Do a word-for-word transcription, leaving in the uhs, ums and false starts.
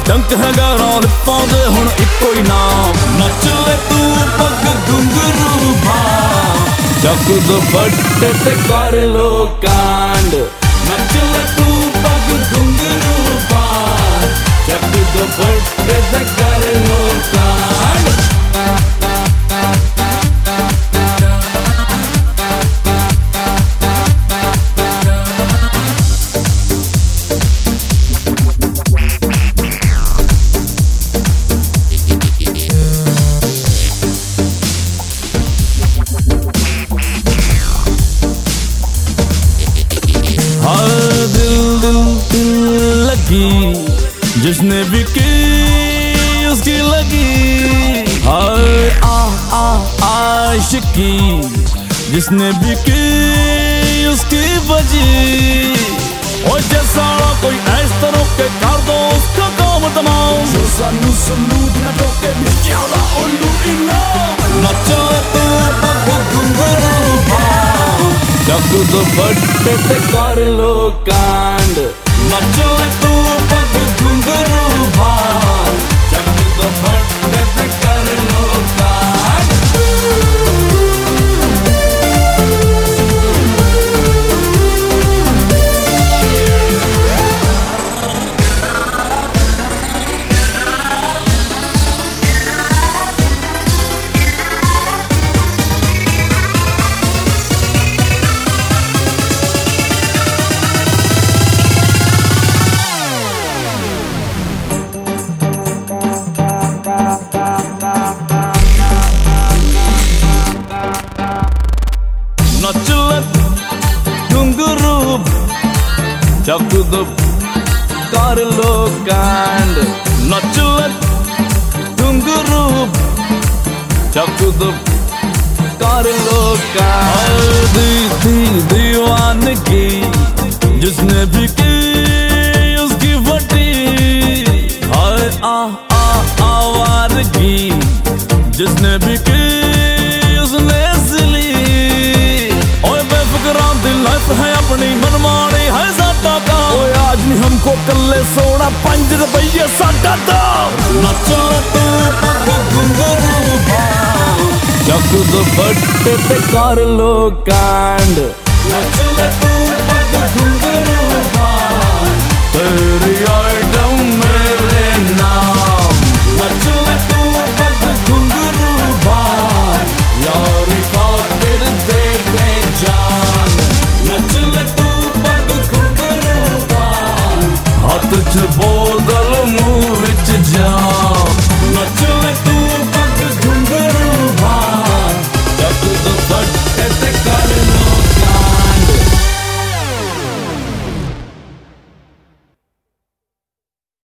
डंक है गैरों लिप्पां दे हुण इक्को ही नाम। नच ले तू पग घुंघरू भाव, चक दुपट्टे ते कर लो कांड। नच ले तू पग घुंघरू भाव, चक दुपट्टे ते कर लो कांड। जिसने भी की उसकी लगी, हाय आ आ आशिकी जिसने भी की उसकी बजी। और जैसा कोई इस तरह के कर दो उसका काम तमाम। जो सानू सलूट न टोके मिस्टियाला उल्लू इना। नचा तू पग घुंघरू भाव, चक दुपट्टे ते कर लो कांड। नचा तू पग घुंघरू भाव, चक दुपट्टे ते कर लो कांड। नच ले घुंघरू चक दुप कर लो कांड। नच ले घुंघरू चक दुप कर लो कांड। दी दी दीवानगी जिसने भी की उसकी फटी, हाय आ आ आवारगी जिसने भी की उसने सिली। लाइफ है अपनी मनमानी है साडा काम। ओए आज नहीं हमको कल्ले सोना पंज रुपये साडा दाम। नचा तू पग घुंघरू भाव, चक दुपट्टे ते कर लो कांड।